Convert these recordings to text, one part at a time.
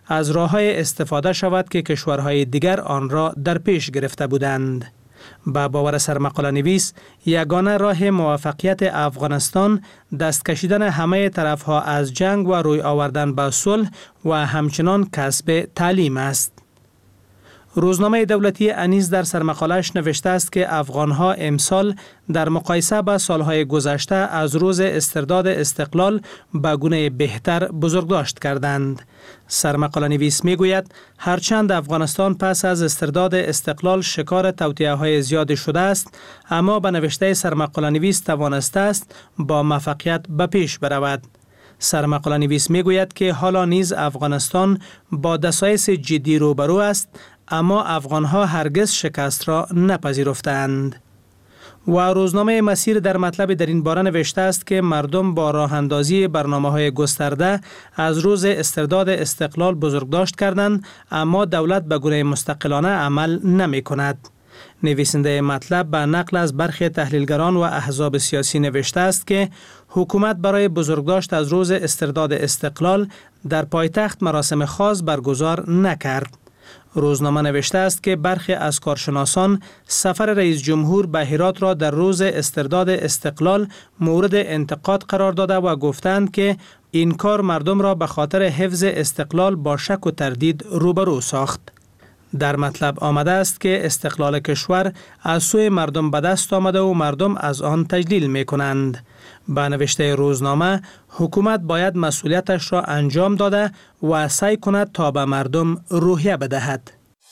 از راه‌های استفاده شود که کشورهای دیگر آن را در پیش گرفته بودند. با باور سرمقاله نویس، یگانه راه موفقیت افغانستان دست کشیدن همه طرفها از جنگ و روی آوردن به صلح و همچنان کسب تعلیم است. روزنامه دولتی انیس در سرمقاله‌اش نوشته است که افغانها امسال در مقایسه با سالهای گذشته از روز استرداد استقلال به گونه بهتر بزرگداشت کردند. سرمقاله نویس می گوید هرچند افغانستان پس از استرداد استقلال شکار توطئه‌های زیاد شده است، اما به نوشته سرمقاله نویس توانسته است با موفقیت به پیش برود. سرمقاله نویس می گوید که حالا نیز افغانستان با دسایس جدی روبرو است، اما افغانها هرگز شکست را نپذیرفتند. و روزنامه مسیر در مطلب در این باره نوشته است که مردم با راه اندازی برنامه‌های گسترده از روز استرداد استقلال بزرگداشت کردند، اما دولت به گونه مستقلانه عمل نمی کند. نویسنده مطلب به نقل از برخی تحلیلگران و احزاب سیاسی نوشته است که حکومت برای بزرگداشت از روز استرداد استقلال در پایتخت مراسم خاص برگزار نکرد. روزنامه نوشته است که برخی از کارشناسان سفر رئیس جمهور به هرات را در روز استرداد استقلال مورد انتقاد قرار داده و گفتند که این کار مردم را به خاطر حفظ استقلال با شک و تردید روبرو ساخت. در مطلب آمده است که استقلال کشور از سوی مردم به دست آمده و مردم از آن تجلیل می کنند. به نوشته روزنامه، حکومت باید مسئولیتش را انجام داده و سعی کند تا به مردم روحیه بدهد.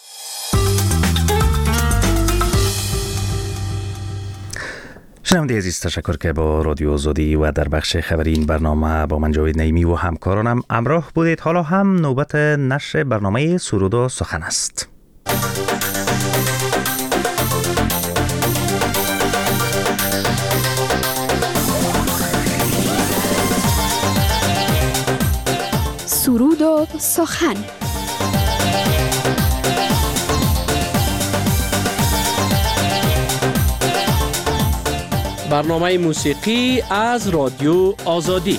شنونده عزیز، تشکر که با رادیو آزادی و در بخش خبری این برنامه با من جاوید نعیمی و همکارانم همراه بودید. حالا هم نوبت نشر برنامه سرود و سخن است. سرود و سخن. برنامه موسیقی از رادیو آزادی.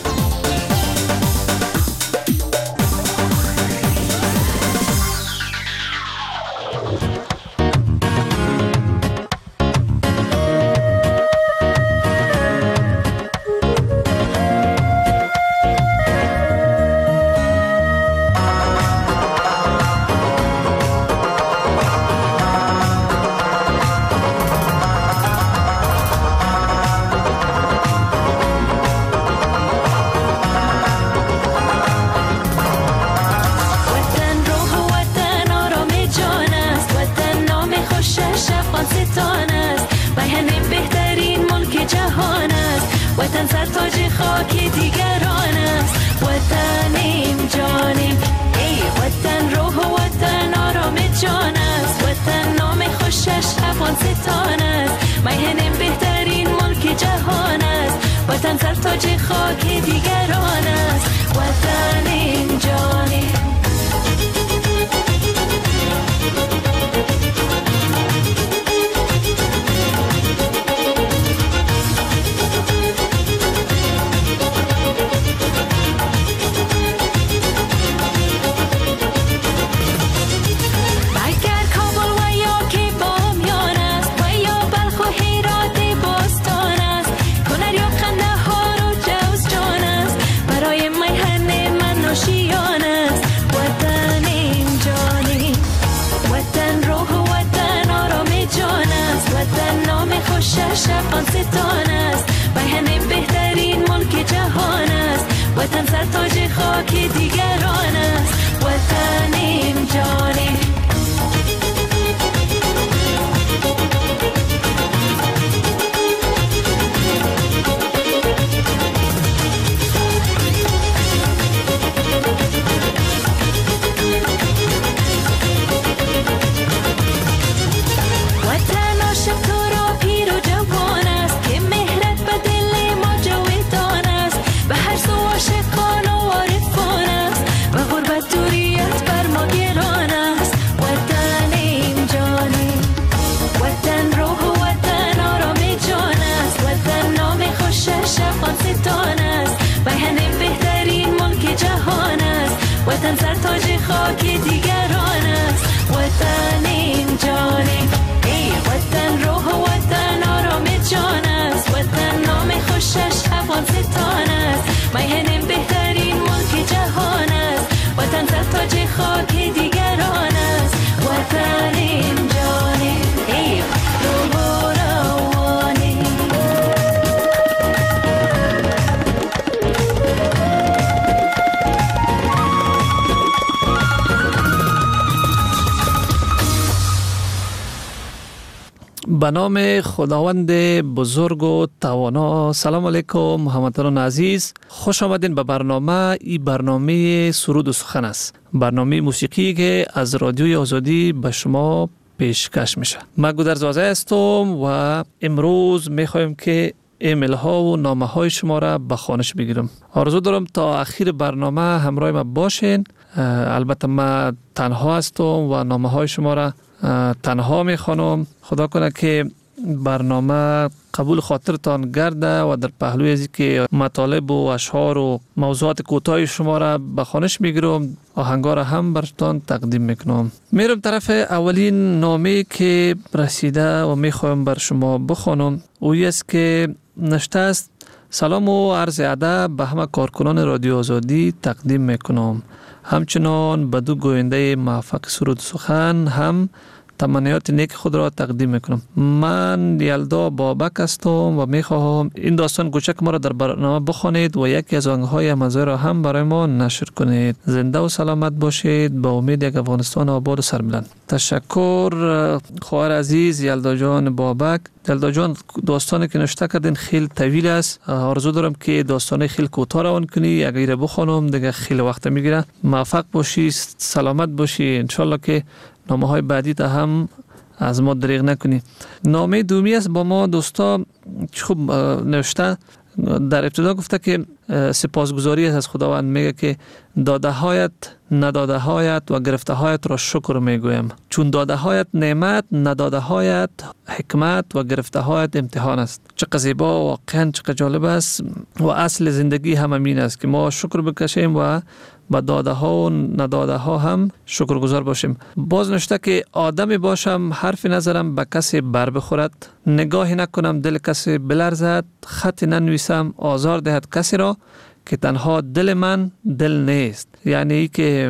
وطن سرتاج خاک دیگران است. وطنیم جانیم، ای وطن روح و وطن آرام جان است. وطن نام خوشش افغانستان است. میهن بهترین ملک جهان است. وطن سرتاج خاک دیگران است. وطنیم جانیم. به نام خداوند بزرگ و توانا. سلام علیکم هموطنان عزیز، خوش آمدین به برنامه. این برنامه سرود و سخن است، برنامه موسیقی که از رادیوی آزادی به شما پیشکش میشه. من گودرزوازه هستم و امروز میخوایم که ایمیل ها و نامه های شما را به خوانش بگیرم. آرزو دارم تا اخیر برنامه همراه ما باشین. البته من تنها هستم و نامه های شما را تنها میخوانم. خدا کنه که برنامه قبول خاطرتان گرده و در پهلوی از که مطالب و اشعار و موضوعات کوتاه شما را به خوانش میگیرم، آهنگا را هم براتون تقدیم میکنم. میرم طرف اولین نامه که رسیده و میخوایم بر شما بخوانم. اویی است که نشته است: سلام و عرض ادب به همه کارکنان رادیو آزادی تقدیم میکنم. همچنان به دو گوینده موفق سرود سخن هم تمنیات نیک خود را تقدیم میکنم. من یلدا بابک هستم و میخواهم این داستان کوچک ما را در برنامه بخوانید و یکی از آهنگ‌های مزه را هم برای ما نشر کنید. زنده و سلامت باشید. با امید یک افغانستان آباد و سربلند. تشکر خواهر عزیز یلدا جان بابک. یلدا جان، داستانی که نوشته کردین خیلی طویل است. آرزو دارم که داستان خیلی کوتاه روان کنی. اگر بخوانم دیگه خیلی وقت میگیره. موفق باشی، سلامت باشی. ان شاء الله که نامه های بعدی تا هم از ما دریغ نکنی. نامه دومی است با ما دوستا خوب نوشته. در ابتدا گفته که سپاسگزاری از خداوند، میگه که داده هایت، نداده هایت و گرفته هایت را شکر میگویم، چون داده هایت نعمت، نداده هایت حکمت و گرفته هایت امتحان است. چقدر زیبا، واقعا چقدر جالب است و اصل زندگی هم همین است که ما شکر بکشیم و با داده ها و نداده ها هم شکرگزار باشیم. باز نوشته که آدمی باشم حرفی نظرم به کسی بر بخورد، نگاهی نکنم دل کسی بلرزد، خطی ننویسم آزار دهد کسی را که تنها دل من دل نیست. یعنی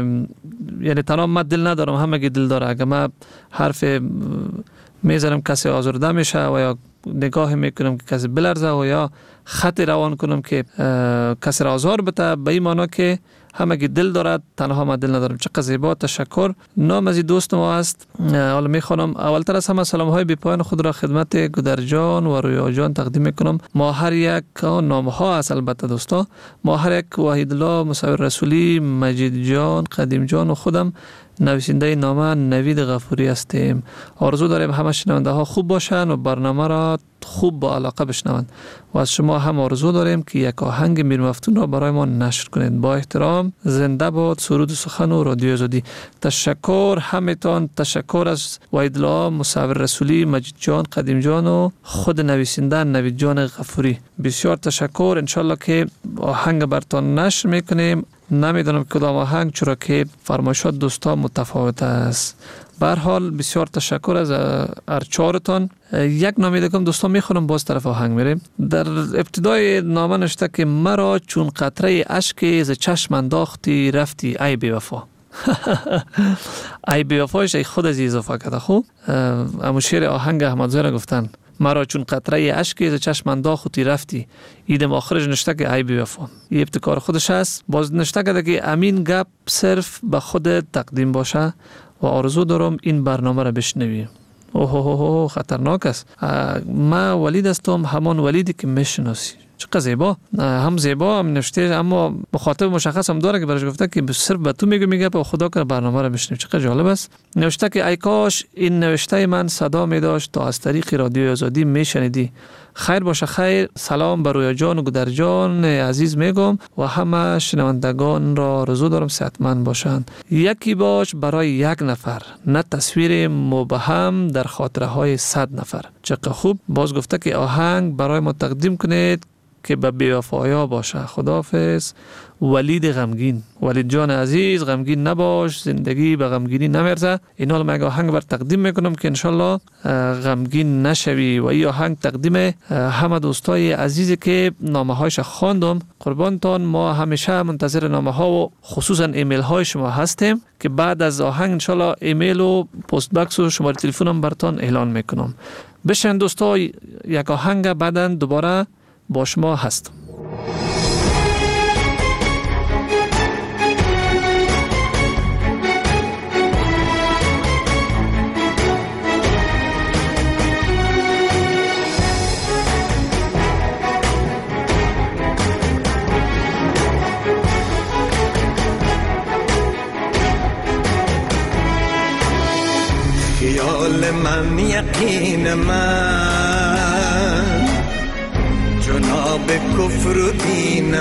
تنها من دل ندارم، همه دل داره. اگر من حرف میزنم کسی آزرده میشه و یا نگاه میکنم که کسی بلرزه و یا خطی روان کنم که کسی را آزار بده، به این معنی که همه که دل دارد تنها من دل ندارم. چقدر زیبا. تشکر. نام از دوست ما است. حالا میخوانم. اولتر از همه سلام های بی پایان خود را خدمت گودر جان و رویا جان تقدیم میکنم. ما هر یک نام ها است البته دوستا. ما هر یک وحید الله، مصور رسولی، مجید جان، قدیم جان و خودم نویسنده نامه نوید غفوری هستیم. آرزو داریم همه شنونده ها خوب باشن و برنامه را خوب با علاقه بشنوند و از شما هم آرزو داریم که یک آهنگ میر مفتون را برای ما نشر کنید. با احترام، زنده باد سرود و سخن و رادیو آزادی. تشکر همتان. تشکر از وحید الله، مصور رسولی، مجید جان، قدیم جان و خود نویسنده نوید جان غفوری. بسیار تشکر. انشالله که آهنگ براتون نشر میکنیم. نمیدونم کدام آهنگ، چرا که فرمایشات دوستا متفاوت است. به هر حال بسیار تشکر از ارچارتان. یک نامه دیگه دوستان میخونم، باز طرف آهنگ میریم. در ابتدای نامه نوشته که مرا چون قطره اشک ز چشم انداختی رفتی ای بی وفا. ای بی وفایش ای خود از اضافه کرده. خوب اما شعر آهنگ احمدزاده گفتن مرا چون قطره اشک ز چشم انداختی رفتی. ایدم آخرش نشته که ای بی وفا. این ابتکار خودش است. باز نشته کرده که امین گپ صرف به خود تقدیم باشه و آرزو دارم این برنامه را بشنوی. اوه خطرناک است. من ولید هستم، همان ولیدی که میشناسی. چقدر زیبا. هم زیبا هم نوشته، اما مخاطب مشخص هم داره که برش گفته که صرف به تو میگه به خدا که برنامه را بشنوی. چقدر جالب است. نوشته که ای کاش این نوشته من صدا می داشت تا از طریق رادیو آزادی میشنیدی. خیر باشه. خیر. سلام بر رویا جان و گودر جان عزیز میگم و همه شنوندگان را آرزو دارم صحتمند باشند. یکی باش برای یک نفر، نه تصویر مبهم در خاطره های 100 نفر. چقدر خوب. باز گفته که آهنگ برای ما تقدیم کنید که به بی‌وفایا باشه. خداحافظ. ولید غمگین. ولید جان عزیز، غمگین نباش، زندگی به غمگینی نمیرزه. این حال من آهنگ بر تقدیم میکنم که انشالله غمگین نشوی و این آهنگ تقدیم همه دوستای عزیزی که نامه هایش خواندم. قربانتان. ما همیشه منتظر نامه ها و خصوصا ایمیل های شما هستیم که بعد از آهنگ انشالله ایمیل و پست باکس و شماره تلفنم براتون اعلان میکنم. بشن دوستا، یک آهنگ بعداً دوباره با شما هستم. خیال من یقین من جناب کفر و دین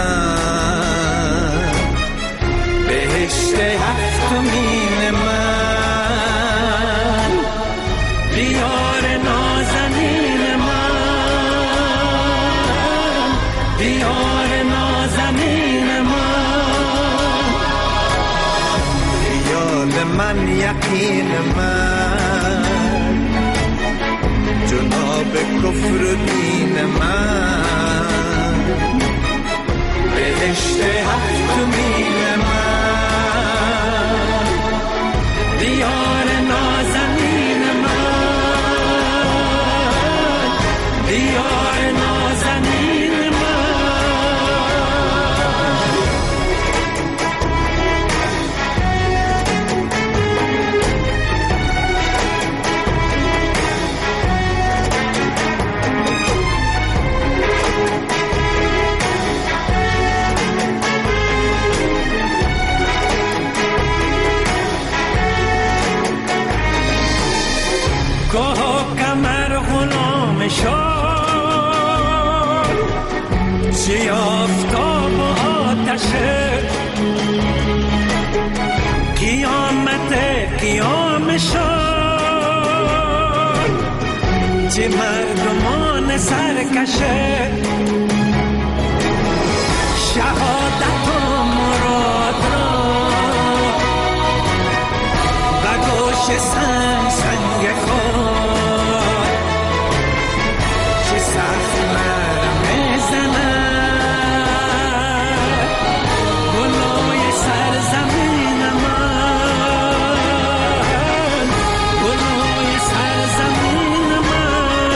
من بهشت هفتمین من دیار نازنین من دیار نازنین من خیال من یقین من جناب کفر و دین من بهشت هفتمین من دیار نازنین من دیار نازنین من گاه کمر غلام شد چی آفتاب و آتشه قیامت قیام شد چی مردمان سرکشه شهادت و مراد را و گوش سنگ سنگ خود چه سخت مرم زند گلوی سرزمین من گلوی سرزمین من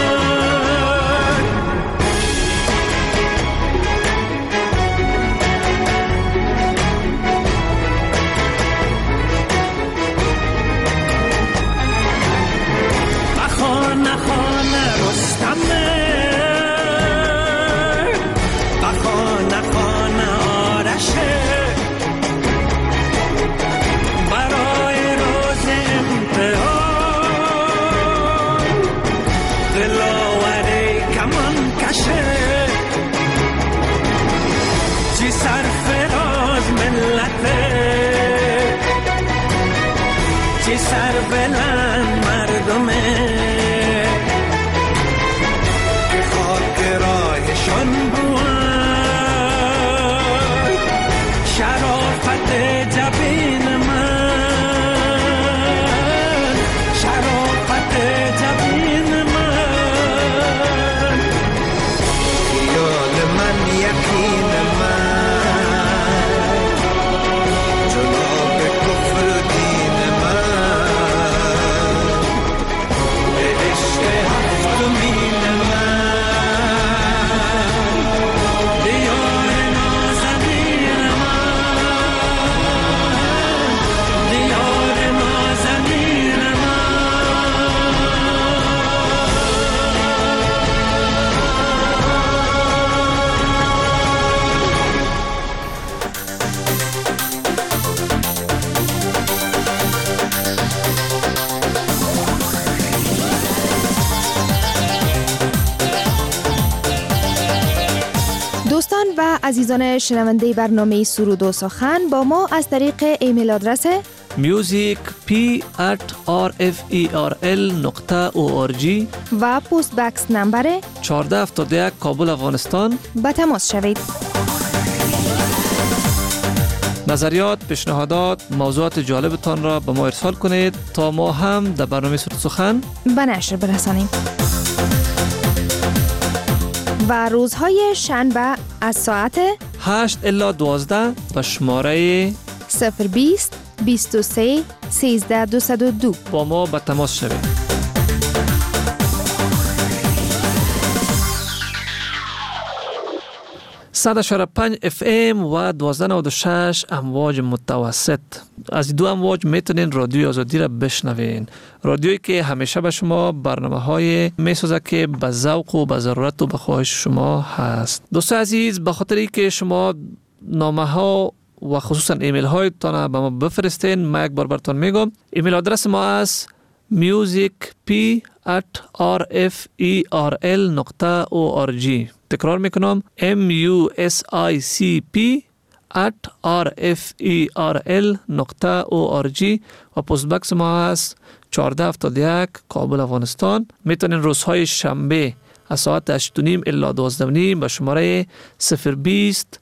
خانه خانه رستمه و خانه خانه آرشه برای روز امتحان دلاور کمان کشه چی سرفراز ملته چی سربلند مردمه که خاک راهشان بود شرافت جبین من شرافت جبین من خیال من یقین من جناب کفر و دین من بهشت هفتمین من دیار نازنین من دیار نازنین دوستان و عزیزان شنونده برنامه سرود و سخن با ما از طریق ایمیل آدرس music@rferl.org و پست بکس نمبر 1471 کابل افغانستان به تماس شوید. نظریات، پیشنهادات، موضوعات جالبتان را به ما ارسال کنید تا ما هم در برنامه سرود سخن به نشر برسانیم. و روزهای شنبه از ساعت 8 الی 12 به شماره 020 23 13 202 با ما به تماس شوید. صد اشاره 5 FM و 1296 امواج متوسط. از دو امواج میتونین رادیوی آزادی را بشنوین. رادیویی که همیشه به شما برنامه‌های میسازه که به ذوق و به ضرورت و به خواهش شما هست. دوستان عزیز، به خاطری که شما نامه‌ها و خصوصا ایمیل هایتان به ما بفرستین، ما یک بار براتون میگم. ایمیل آدرس ما است musicp@rferl.org. تکرار میکنم musicp@rferl.org و پست بکس ما هست 1471 کابل افغانستان. میتونین روزهای شنبه از ساعت 8:30 الی 12:30 به شماره 020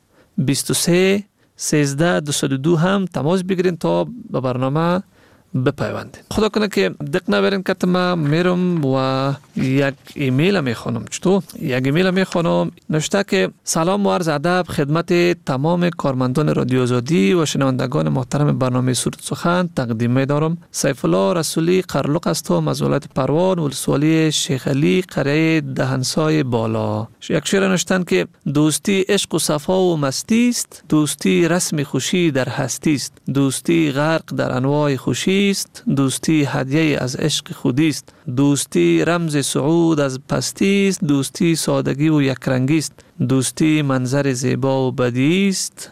23 13 202 هم تماس بگیرین تا به برنامه بپیوندین. خدا کنه که دق نبرین که ما میرم و یک ایمیل میخونم. چطور؟ یک ایمیل میخونم نوشته که سلام و عرض ادب خدمت تمام کارمندان رادیو آزادی و شنوندگان محترم برنامه سرود سخن تقدیم می‌دارم. سیف الله رسولی قرلق هستم از ولایت پروان ولسوالی شیخ علی قریه دهنسای بالا. یک شعر نوشتن که دوستی عشق و صفا و مستی است، دوستی رسم خوشی در هستی است، دوستی غرق در انواع خوشی است، دوستی هدیه از عشق خودی است، دوستی رمز صعود از پستی است، دوستی سادگی و یکرنگی است، دوستی منظر زیبا و بدی است،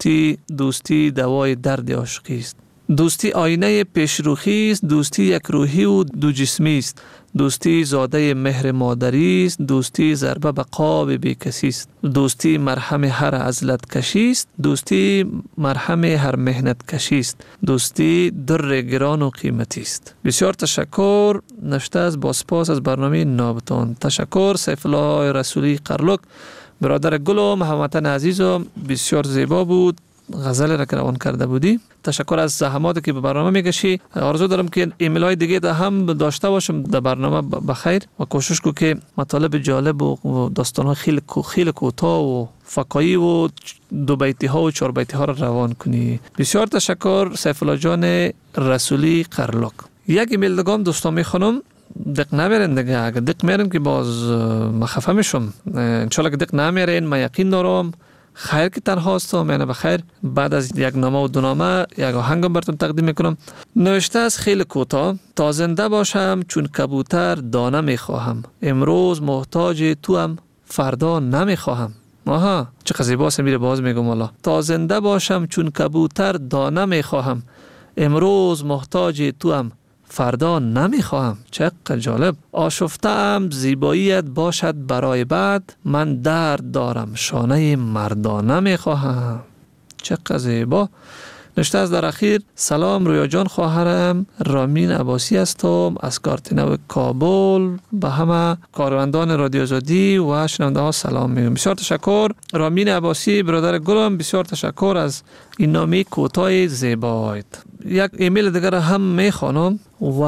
دوستی دوای درد عاشقی است، دوستی آینه پیشروخی است، دوستی یک روحی و دو جسمی است، دوستی زاده مهر مادری است، دوستی ضربه به قاب بی کسی است، دوستی مرهم هر عزلت کشی است، دوستی مرهم هر مهنت کشی است، دوستی در گران و قیمتی است. بسیار تشکر. نوشته از با سپاس از برنامه نابتان. تشکر سیف الله رسولی قرلک. برادر گل و محمد عزیز و بسیار زیبا بود. غزل را که روان کرده بودی. تشکر از زحماتی که به برنامه میکشی. آرزو دارم که ایمیل های دیگه ده هم داشته باشم در برنامه بخیر و کوشش کو که مطالب جالب و داستان ها خیلی کوتاه و فکایی و دو بیتی ها و چهار بیتی ها را روان کنی. بسیار تشکر سیف الله جان رسولی قرلک. یک ایمیل دگام دوستان میخونم. دق نمیرین دیگه. اگه دق میرین که باز مخفه میشم. انشالله که دق نمیرین من یقین دارم خیر که تنها هستم. یعنی بخیر. بعد از یک نامه و دو نامه یک آهنگم براتون تقدیم میکنم. نوشته از خیلی کوتاه. تا زنده باشم چون کبوتر دانه میخواهم، امروز محتاج تو هم فردا نمیخواهم. آها چه زیباست. میره باز میگم والا. تا زنده باشم چون کبوتر دانه میخواهم، امروز محتاج تو هم فردا نمیخواهم. چقدر جالب. آشفته‌ام زیباییت باشد برای بعد، من درد دارم شانه مردانه میخواهم. چقدر زیبا. نوشته از در اخیر. سلام رویا جان، خواهرم رامین عباسی هستم از کارتینو کابل. به همه کارمندان رادیو آزادی و شنونده ها سلام میگم. بسیار تشکر رامین عباسی برادر گلم. بسیار تشکر از این نامه کوتاه زیبایت. یک ایمیل دیگر هم میخوانم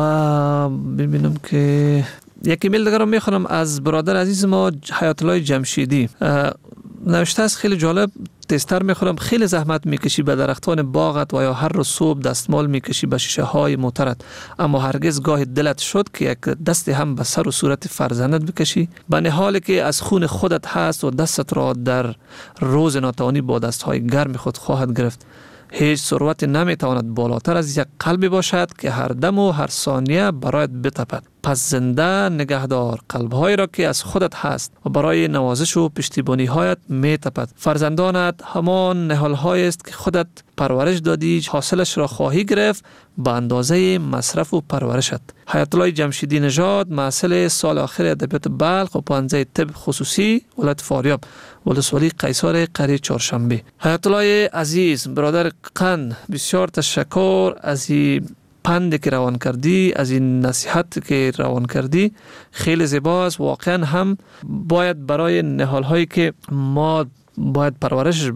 و ببینم که یک ایمیل دیگر هم میخوانم از برادر عزیز ما حیات الله جمشیدی. نوشته است خیلی جالب. تستر میخورم خیلی زحمت میکشی به درختان باغت و یا هر روز صبح دستمال میکشی به شیشه های موترت، اما هرگز گاه دلت شد که یک دست هم به سر و صورت فرزندت بکشی؟ به نحالی که از خون خودت هست و دستت را در روز ناتوانی با دستهای گرم خود خواهد گرفت. هیچ ثروت نمیتواند بالاتر از یک قلبی باشد که هر دم و هر ثانیه برایت بتپد. پس زنده نگهدار قلبهایی را که از خودت هست و برای نوازش و پشتیبانی هایت میتپد. فرزندانت همان نهالهایی است که خودت پرورش دادی، حاصلش را خواهی گرفت به اندازه مصرف و پرورشت. حیات الله جمشیدی نژاد، محصل سال آخر ادبیات بلخ و پانزه طب خصوصی ولایت فاریاب، ولسوالی قیصر قریه چهارشنبه. حیات الله عزیز برادر قند، بسیار تشکر از این پند که روان کردی، از این نصیحت که روان کردی. خیلی زیباست. واقعا هم باید برای نهال هایی که ما باید پرورشش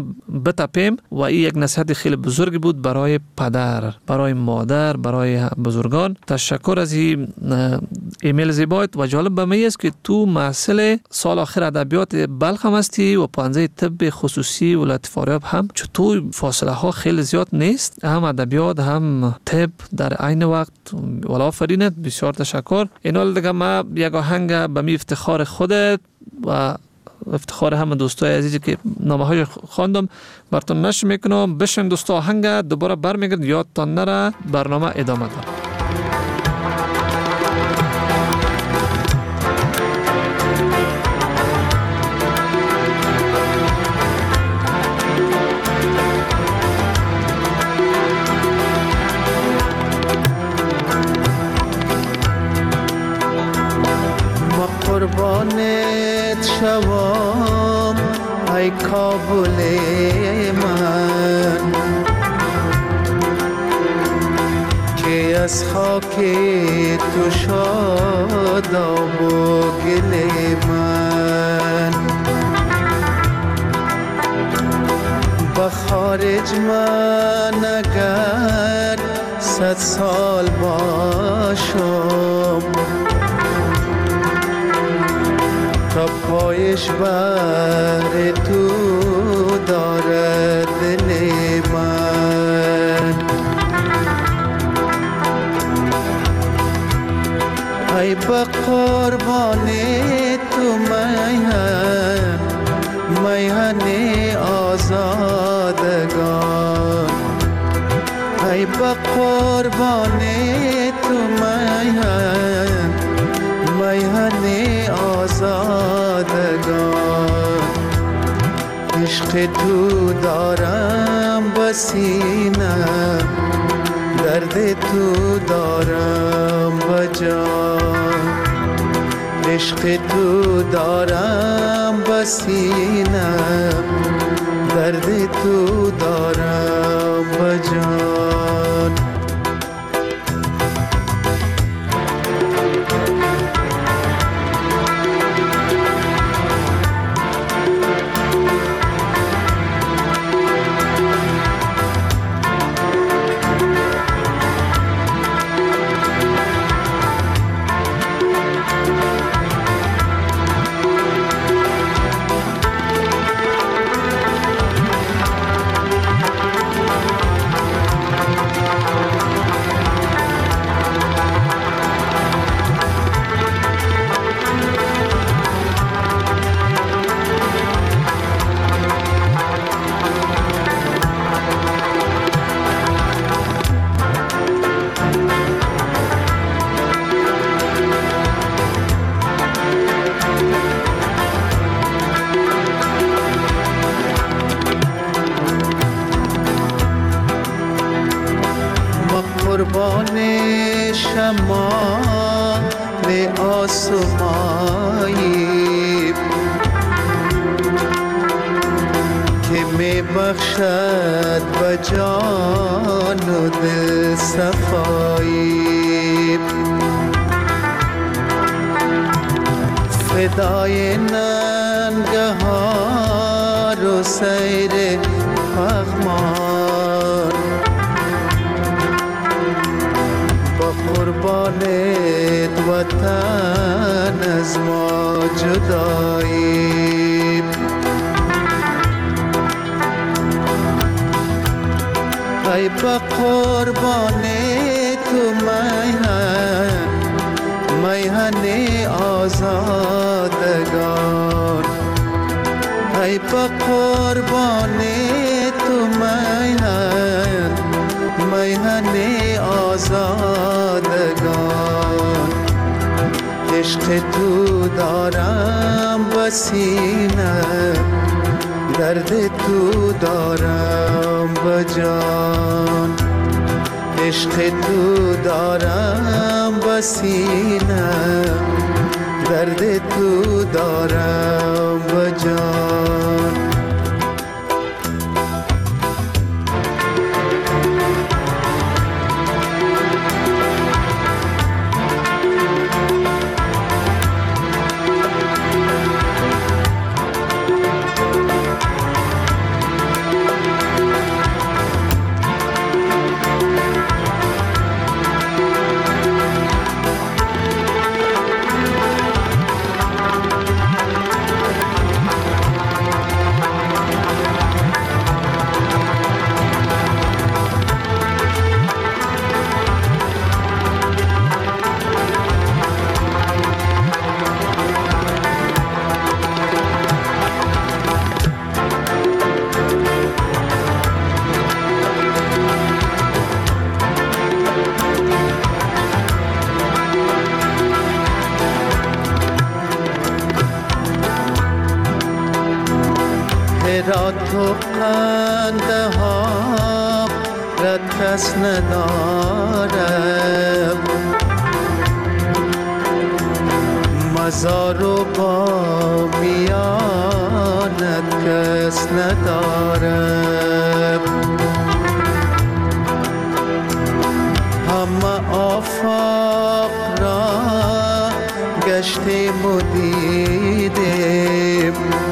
بتپیم و این یک نصیحت خیلی بزرگی بود برای پدر، برای مادر، برای بزرگان. تشکر از این ایمیل زیبایت و جالب به من است که تو محصل سال آخر ادبیات بلخ هم هستی و پانزه طب خصوصی ولایت فاریاب هم. چطور فاصله ها خیلی زیاد نیست، هم ادبیات هم طب در عین وقت. ولی آفرینت. بسیار تشکر. اینال دیگه ما یک آهنگ به می افتخار خودت و افتخار همه دوستای عزیزی که نامه های خواندم براتون نشر میکنم. بشین دوستا آهنگ دوباره برمیگرد. یادتان نره برنامه ادامه داره. شوام ای کابل من که از خاک تو شاداب و گل من به خارج من اگر 100 سال باشم تا پایش بر تو دارد دل من ای به قربان تو میهن آزادگان ای به قربان تو میهن آزادگان عشق تو دارم بسینه درد تو دارم بجان عشق تو دارم بسینه درد تو دارم بجان قربان شمال آسمایی که می بخشد به جان و دل صفایی فدای ننگهار و سیر پغمان قربانت وطن از ما جدایی ای به قربان تو میهن آزادگان ای به قربان تو میهن آزادگان عشق تو دارم بسینه درد تو دارم بجان عشق تو دارم بسینه درد تو دارم بجان هرات و قندهار را کس ندارم هزار و با میانت کس ندارم. همه آفاق را گشتیم و دیدیم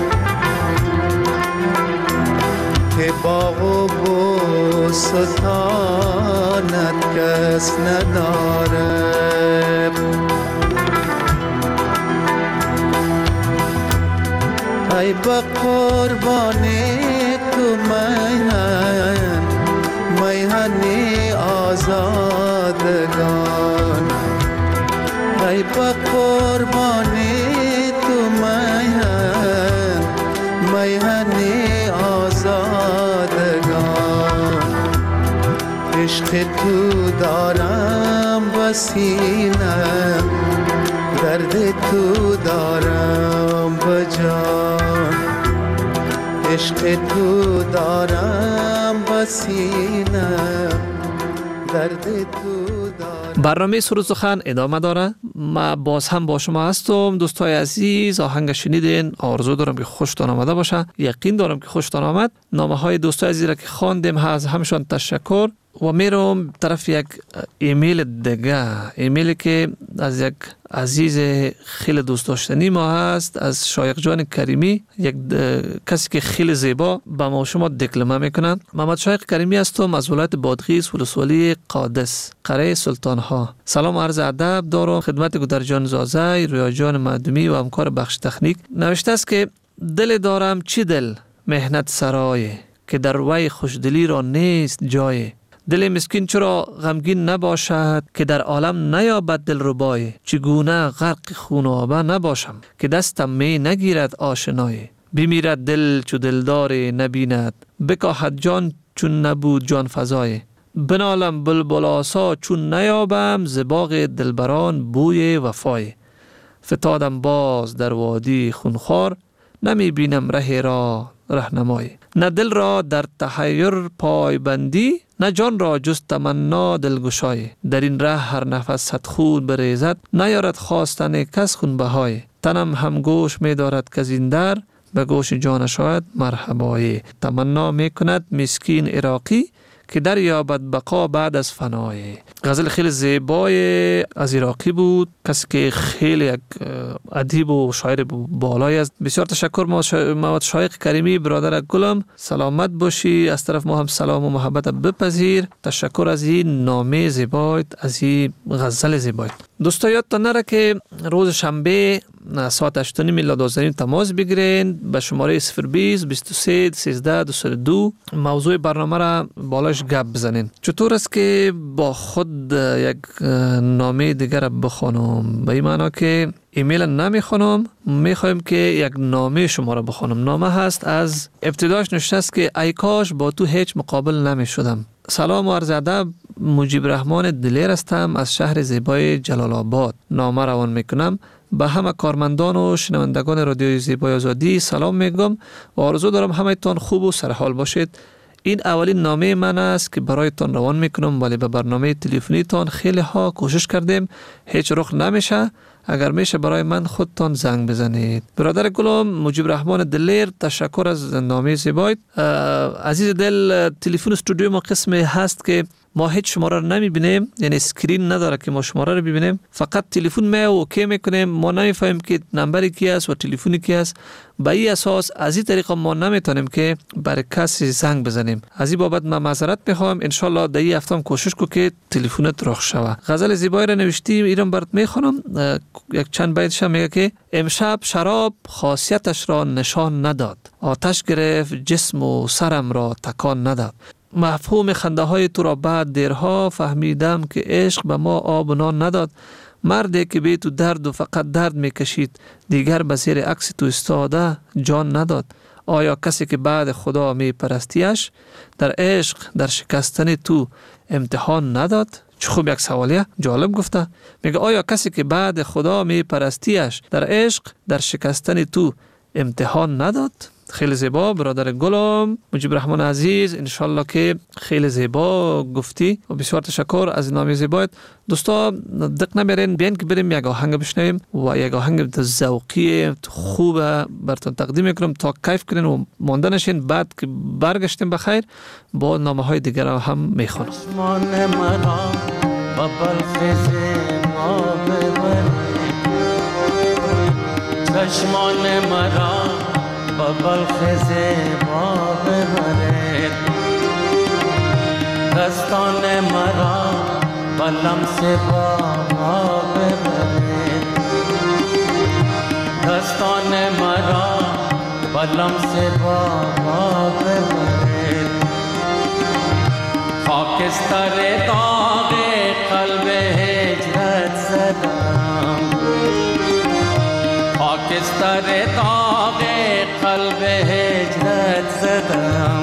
که باغ و بوستانت کس ندارم. ای با قربانی تو میهن آزادگان، ای با قربانی تو میهن آزادگان. عشق تو دارم بسینه، درد تو دارم بجان. عشق تو دارم بسینه، درد تو دارم. برنامه سرود سخن ادامه داره. ما باز هم با شما هستم دوستای عزیز. آهنگ شنیدین، آرزو دارم که خوشتان آمده باشه. یقین دارم که خوشتان آمد. نامه های دوستای عزیز را که خواندیم از همشان تشکر و میرم طرف یک ایمیل دیگه، ایمیلی که از یک عزیز خیلی دوست داشتنی ما هست، از شایق جان کریمی، یک کسی که خیلی زیبا با ما شما دکلمه میکنن. محمد شایق کریمی هستم از ولایت بادغیس، ولسوالی قادس، قره سلطان ها. سلام و عرض ادب دارم خدمت گودر جان زازای، رویا جان معدومی و همکار بخش تکنیک. نوشته است که دل دارم چی دل مهنت سرای، که در وی خوشدلی را نیست جای. دل مسکین چرا غمگین نباشد، که در عالم نیابد دلربای. چگونه غرق خونابه نباشم، که دستم می نگیرد آشنای. بمیرد دل چو دلدار نبیند، بکاهد جان چون نبود جان فزای. بنالم بلبل آسا چون نیابم، ز باغ دلبران بوی وفای. فتادم باز در وادی خونخوار، نمی بینم ره را رهنمای. نه دل را در تحیر پای بندی، نه جان را جز تمنا دلگشای. در این ره هر نفس صد خون بریزد، نیارد خواستن کس خون بهای. تنم هم گوش می دارد که زین در، به گوش جان شاید مرحبای. تمنا می کند مسکین عراقی، که در یابد بقا بعد از فنای. غزل خیلی زیبای از عراقی بود، کسی که خیلی یک ادیب و شاعر بالایی است. بسیار تشکر محمد شایق کریمی برادر گلم، سلامت باشی. از طرف ما هم سلام و محبت بپذیر. تشکر از این نامه زیبایت، از این غزل زیبایت. دوستا یادتان نره که روز شنبه ساعت 8:30 لازم تماس بگیرین به شماره 020 23 13 202. موضوع برنامه را بالاش گپ بزنین. چطور است که با خود یک نامه دیگر را بخونم؟ به این معنا که ایمیل نمیخونم، میخوایم که یک نامه شما را بخونم. نامه هست، از ابتداش نوشته است که ای کاش با تو هیچ مقابل نمیشدم. سلام و عرض ادب، مجیب رحمان دلیر هستم از شهر زیبای جلال آباد. نامه روان میکنم. به همه کارمندان و شنوندگان رادیوی زیبای آزادی سلام میگم و آرزو دارم همه تان خوب و سرحال باشید. این اولین نامه من است که برایتان روان میکنم، ولی به برنامه تلفنی تان خیلی ها کوشش کردیم، هیچ رخ نمیشه. اگر میشه برای من خودتان زنگ بزنید. برادر گلم مجیب رحمان دلیر، تشکر از نامه زیبایت. عزیز دل، تلفن استودیو ما قسمی هست که ما هیچ شماره رو نمیبینیم، یعنی اسکرین نداره که ما شماره رو ببینیم، فقط تلفن می اوکی میکنیم. ما نمیفهمیم که نمبری کی است و تلفنی کی است. به این اساس از این طریقه ما نمیتونیم که برای کسی زنگ بزنیم. از این بابت من معذرت میخوام. ان شاء الله در این هفته کوشش کو که تلفنت رخ شود. غزل زیبایی را نوشتیم، ایران برات میخونم. یک چند بیتش میگه که امشب شراب خاصیتش را نشان نداد، آتش گرفت جسم و سرم را تکان نداد. مفهوم خنده های تو را بعد دیرها فهمیدم که عشق به ما آب و نان نداد. مردی که به تو درد و فقط درد میکشید، دیگر به زیر عکس تو استاده جان نداد. آیا کسی که بعد خدا می پرستیش، در عشق در شکستن تو امتحان نداد؟ چه خوب یک سوالیه، جالب گفته. میگه آیا کسی که بعد خدا می پرستیش، در عشق در شکستن تو امتحان نداد؟ خیلی زیبا برادر گلم مجیب رحمان عزیز، انشالله که خیلی زیبا گفتی و بسیار تشکر از نام زیبایت. دوستا دق نمیرین، بیاین که بریم یک آهنگ بشنویم و یک آهنگ ذوقی خوب براتون تقدیم میکنم تا کیف کنین و مانده نشین. بعد که برگشتیم بخیر با نامه های دیگر هم میخونم. چشمان مرا با بلخز ما ببرد، چشمان مرا با بلخز ما ببرد، دستان مرا با لمس با ما ببرد، دستان مرا با لمس با ما ببرد، خاکستر داغ قلب هجرت زدم، خاکستر داغ قلب هجرت زدم،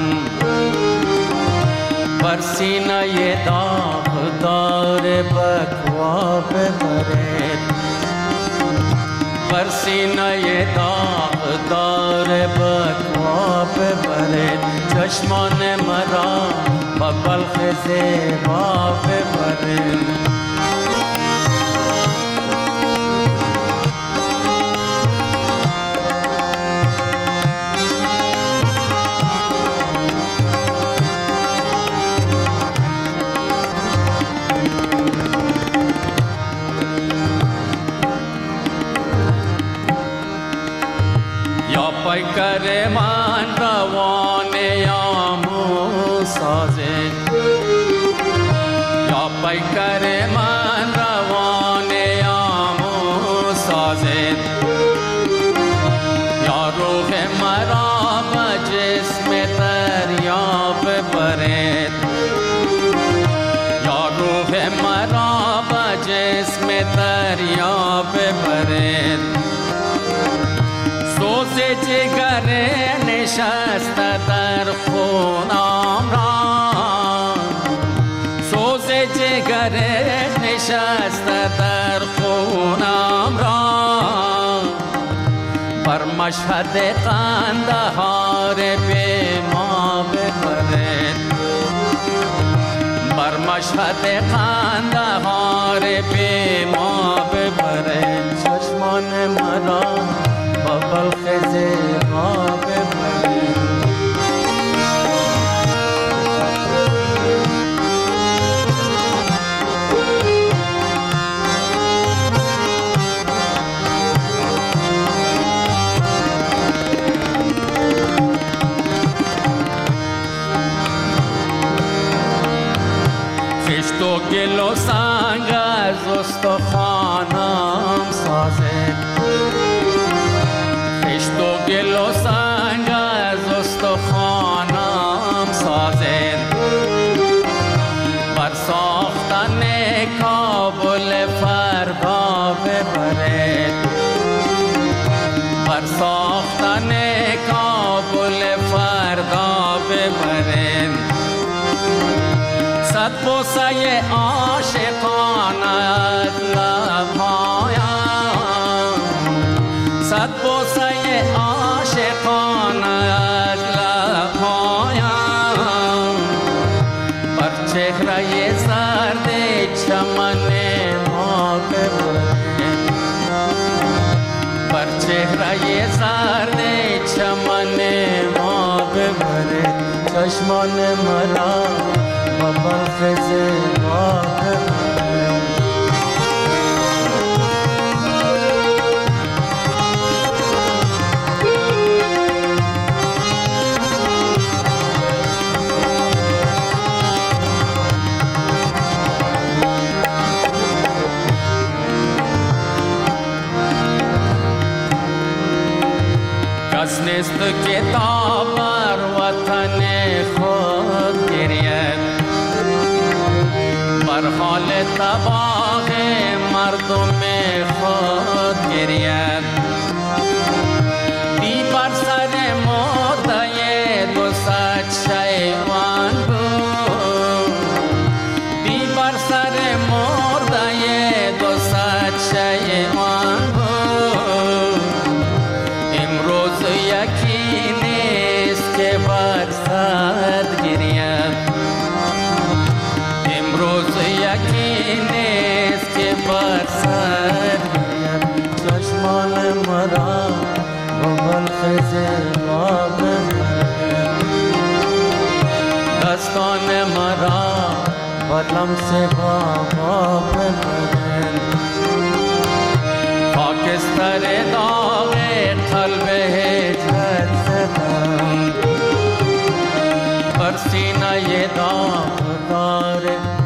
بر سینه داغدار بکوا ببرد، بر سینه داغدار بکوا ببرد، چشمان مرا با بلخ زیبا ببرد. پیکر من روان یامو سازد، یا پیکر من روان یامو سازد، یا روح مرا به جسم دریا ببرد، یا روح مرا به جسم دریا ببرد، سوز جگر نشسته در خونم را، سوز جگر نشسته در خونم را، بر مشهد قندهار به ما ببرد، بر مشهد قندهار به ما ببرد، چشمان مرا با بلخ زیبا ببرد. خشت و گل و سنگ از استخوانم سازد، خشت و گل و سنگ از استخوانم سازد، بر ساختن کابل فردا ببرد، بر ساختن کابل فردا ببرد، صد بوسه عاشقانه از لبهایم، صد بوسه عاشقانه از لبهایم، بر چهره زرد چمن ما ببرد، بر چهره زرد چمن ما ببرد، چشمان مرا با بلخ زیبا ببرد. کس نیست که تا بر وطن خود گرید، بر حال تباه مردم خود گرید، دی بر سر مرده 200 شیوان بود، دی بر سر مرده 200 شیوان بود، امروز یکی ای نیست که بر سر بیاد چشمان مرا بغل خزما ببرد دستان مرا با لمس بابا ببرد خاکستر داغ قلب هجرت زدم بر سینه داغدار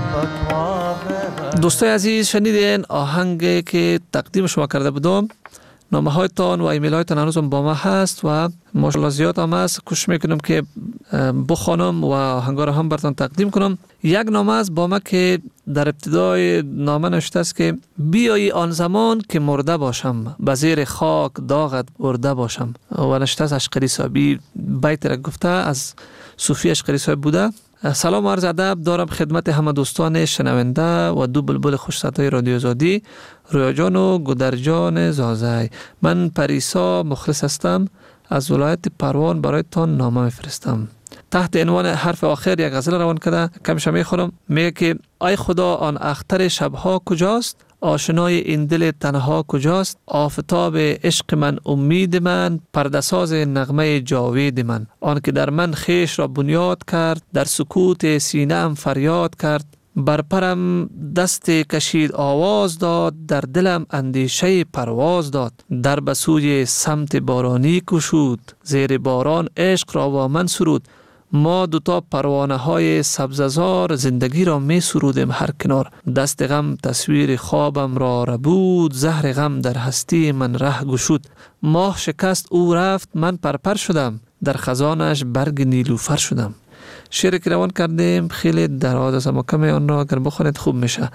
بکوا ببرد. دوستای عزیز شنیدین آهنگی که تقدیم شما کرده بودم. نامه هایتان و ایمیل هایتان هنوزم با ما هست و ماشاءالله زیاد هم هست. کوشش میکنم که بخوانم و آهنگا رو هم براتون تقدیم کنم. یک نامه است با ما که در ابتدای نامه نوشته است که بیایی آن زمان که مرده باشم به زیر خاک داغت برده باشم و نوشته است اشقری صاحبی. بیت را گفته از صوفی اشقری صاحب بوده. سلام و عرض ادب دارم خدمت همه دوستان شنونده و دو بلبل خوش صدای رادیو آزادی، رویا جان و گودر جان زازای. من پریسا مخلص هستم از ولایت پروان برایتان نامه میفرستم. تحت عنوان حرف آخر یک غزل روان کرده، کمش میخورم. میگه که ای خدا آن اختر شبها کجاست، آشنای این دل تنها کجاست، آفتاب عشق من امید من، پرده‌ساز نغمه جاوید من، آن که در من خیش را بنیاد کرد، در سکوت سینه ام فریاد کرد، بر پرم دست کشید آواز داد، در دلم اندیشه پرواز داد، در بسوی سمت بارانی کشود، زیر باران عشق را با من سرود. ما دوتا پروانه های سبززار زندگی را می سرودیم هر کنار، دست غم تصویر خوابم را ربود، زهر غم در هستی من ره گشود. ماه شکست او رفت من پرپر شدم، در خزانش برگ نیلوفر شدم. شعر که روان کردیم خیلی دراز است اما کمی آن را اگر بخونید خوب میشه.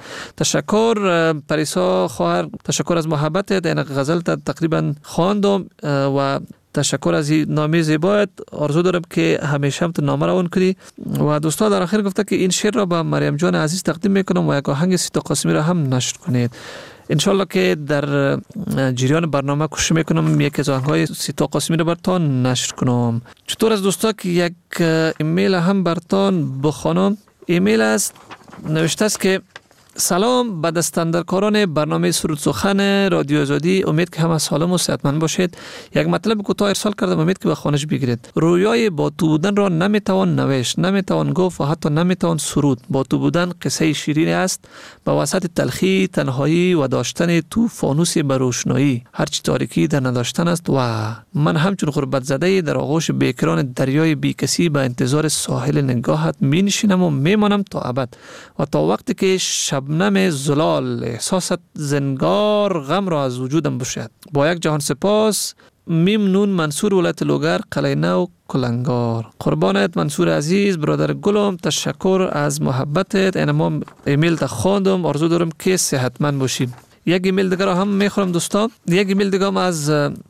تشکر پریسا خواهر، تشکر از محبتت. این غزل تقریبا خواندم و تشکر از این نامه زیبایت. آرزو دارم که همیشه هم تو نامه روان کنی. و دوستا در آخر گفته که این شعر را به مریم جان عزیز تقدیم میکنم و یک آهنگ سیتا قاسمی را هم نشر کنید. انشالله که در جریان برنامه کوشش میکنم یک از آهنگ‌های سیتا قاسمی را براتون نشر کنم. چطور از دوستا که یک ایمیل هم براتون بخوانم. ایمیل است نوشته است که سلام به دستاندرکاران برنامه سرود سخن رادیو آزادی، امید که همه سالم و صحتمند باشید. یک مطلب کوتاه ارسال کردم، امید که به خانش بگیرید. رویای با تو بودن را نمیتوان نوشت، نمیتوان گفت و حتی نمیتوان سرود. با تو بودن قصه شیرین است به وسط تلخی، تنهایی و داشتن تو فانوس به روشنایی. هرچی تاریکی در نداشتن است و من همچون غربت زده در آغوش بیکران دریای بیکسی به انتظار ساحل نگاهت می نشینم و میمانم تا ابد و تا وقتی که شبنم زلال احساست زنگار غم را از وجودم بشوید. با یک جهان سپاس. ممنون. منصور ولایت لوگر، قلعه نو، کلنگار. قربانت منصور عزیز برادر گلم، تشکر از محبتت. اینما ایمیل تا خواندم، آرزو دارم که صحتمند باشیم. یک ایمیل دیگر هم میخورم دوستان. یک ایمیل دیگر هم از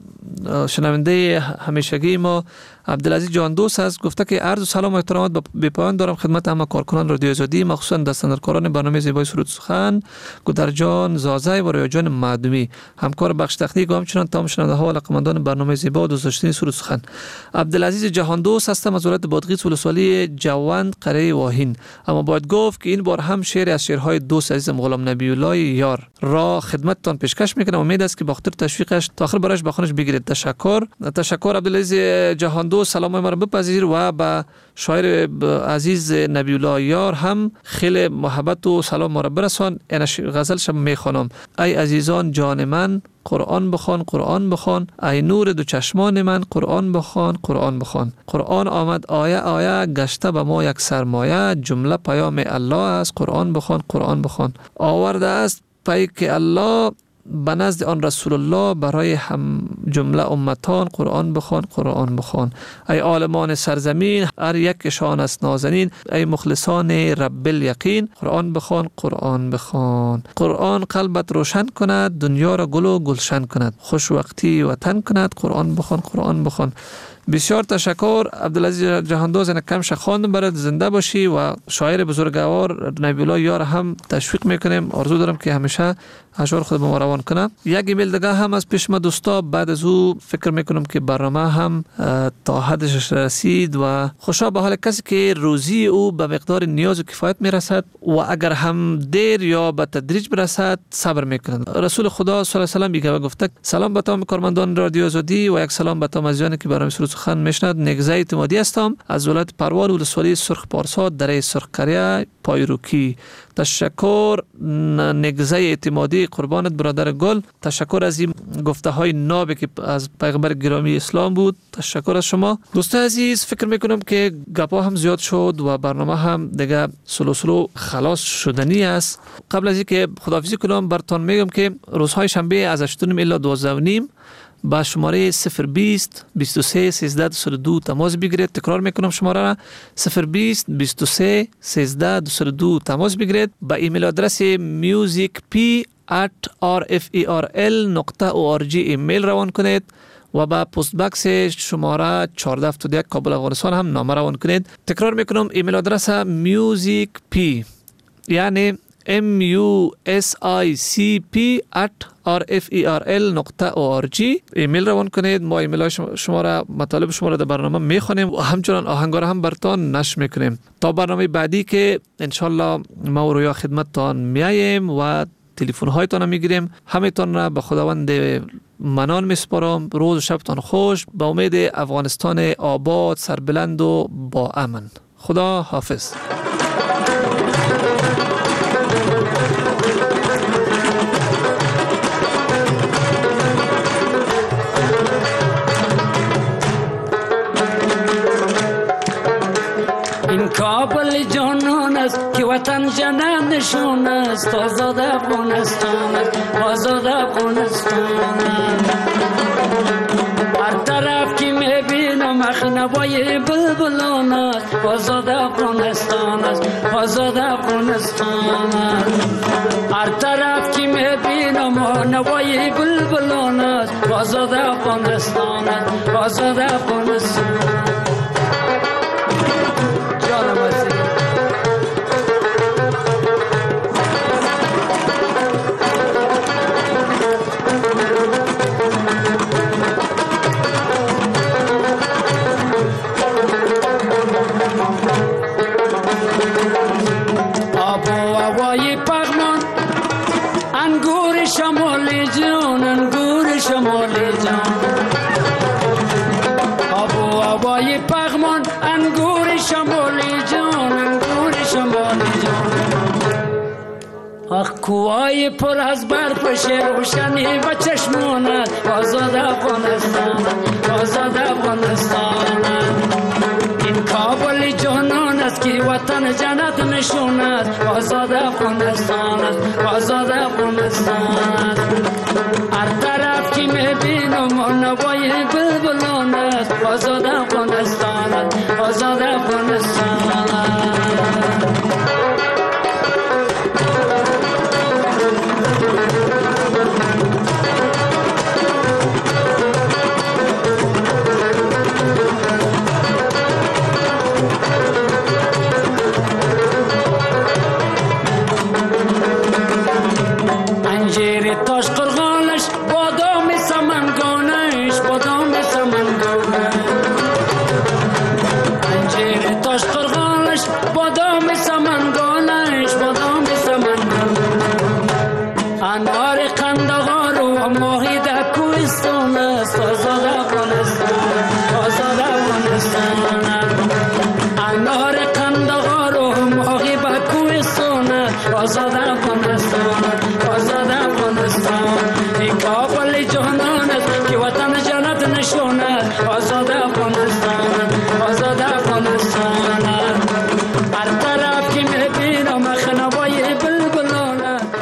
شنونده همیشگی ما عبدالعزیز جان دوست است. گفته که عرض سلام و احترامات به پایان دارم خدمت همه کارکنان رادیو آزادی، مخصوصا دستاندرکاران برنامه زیبای سرود سخن، گودر جان زازای و رویا جان معدومی، همکار بخش تکنیک و همچنان تمام شنونده ها و علاقه‌مندان برنامه زیبا و دوست داشتنی سرود سخن. عبدالعزیز جهان دوست هستم از ولایت بادغیس ولسوالی جوند قره واهین. اما باید گفت که این بار هم شعر از شعرهای دوست عزیزم غلام نبی الله یار را خدمتتان پیشکش میکنم. امید است که با خاطر تشویقش تا آخر برایش بخونش بگیرید. تشکر عبدالعزیز جهان دوست. سلام مرا بپذیر و با شاعر عزیز نبی الله یار هم خیلی محبت و سلام مرا برسان. این غزلش میخوانم. ای عزیزان جان من قرآن بخوان، قرآن بخوان، ای نور دو چشمان من قرآن بخوان، قرآن بخوان. قرآن آمد آیه آیه، گشته به ما یک سرمایه، جمله پیام الله است. قرآن بخوان، قرآن بخوان. آورده است پیک الله به نزد آن رسول الله برای هم جمله امتان. قرآن بخوان، قرآن بخوان. ای عالمان سرزمین هر یکشان است نازنین، ای مخلصان رب الیقین قرآن بخوان، قرآن بخوان. قرآن قلبت روشن کند، دنیا را گل و گلشن کند، خوش وقتی وطن کند. قرآن بخوان، قرآن بخوان. بسیار تشکر عبدالعزیز جهاندوز. این کمش خواندم برات، زنده باشی و شاعر بزرگوار نبیلا یار هم تشویق میکنیم. آرزو دارم که همیشه اشعار خود ما روان کنه. یک ایمیل دیگه هم از پیش ما دوستا، بعد از او فکر میکنم که برنامه هم تا حدش رسید و خوشا به حال کسی که روزی او به مقدار نیاز و کفایت میرسد و اگر هم دیر یا به تدریج برسد صبر میکنند. رسول خدا صلی الله علیه و آله گفته سلام به تمام کارمندان رادیو آزادی و یک سلام به تمام عزیزانی که برنامه سرود سخن میشنوند. نگزه اعتمادی هستم از ولایت پروان ولسوالی سرخ پارسا دره سرخکریه پایروکی. تشکر نگزه اعتمادی، قربانت برادر گل. تشکر از این گفته های نابی که از پیغمبر گرامی اسلام بود. تشکر از شما دوستان عزیز. فکر میکنم که گپا هم زیاد شد و برنامه هم دیگه سلو خلاص شدنی است. قبل از اینکه خداحافظی کنم براتون میگم که روزهای شنبه از 8:30 الی 12:30 با شماره 020 23 13 202 تماس بگیرید. تکرار میکنم شماره را 020 23 13 202 تماس بگیرید. با ایمیل آدرس musicp@rferl.org ایمیل روان کنید و با پست باکس شماره 1471 کابل افغانستان هم نامه روان کنید. تکرار میکنم ایمیل آدرس musicp یعنی musicp@rferl.org ایمیل روان کنید. ما ایمیل شما را مطالب شما را در برنامه میخوانیم و همچنان آهنگار هم براتون نشر میکنیم تا برنامه بعدی که انشالله ما و رویا خدمتتان میاییم و تلفن هایتان میگیریم. همتون را به خداوند منان میسپارم. روز و شبتان خوش، با امید افغانستان آباد، سربلند و با امن. خدا حافظ. این کابل جانان است که وطن جنان نشون است. آزاد افغانستان است، آزاد افغانستان است. هر طرف که میبینم اخنوای بلبلان است. آزاد افغانستان است، آزاد افغانستان است. هر طرف که میبینم اخنوای بلبلان است. آزاد افغانستان است، آزاد افغانستان. کوهای پر از برف روشنی و چشمانت. آزاد افغانستان، آزاد افغانستان. این کابل جانان است که وطن جنت نشون است. آزاد افغانستان است، آزاد افغانستان. هر طرف که میبینم نوای بلبلان است. آزاد افغانستان است، آزاد افغانستان.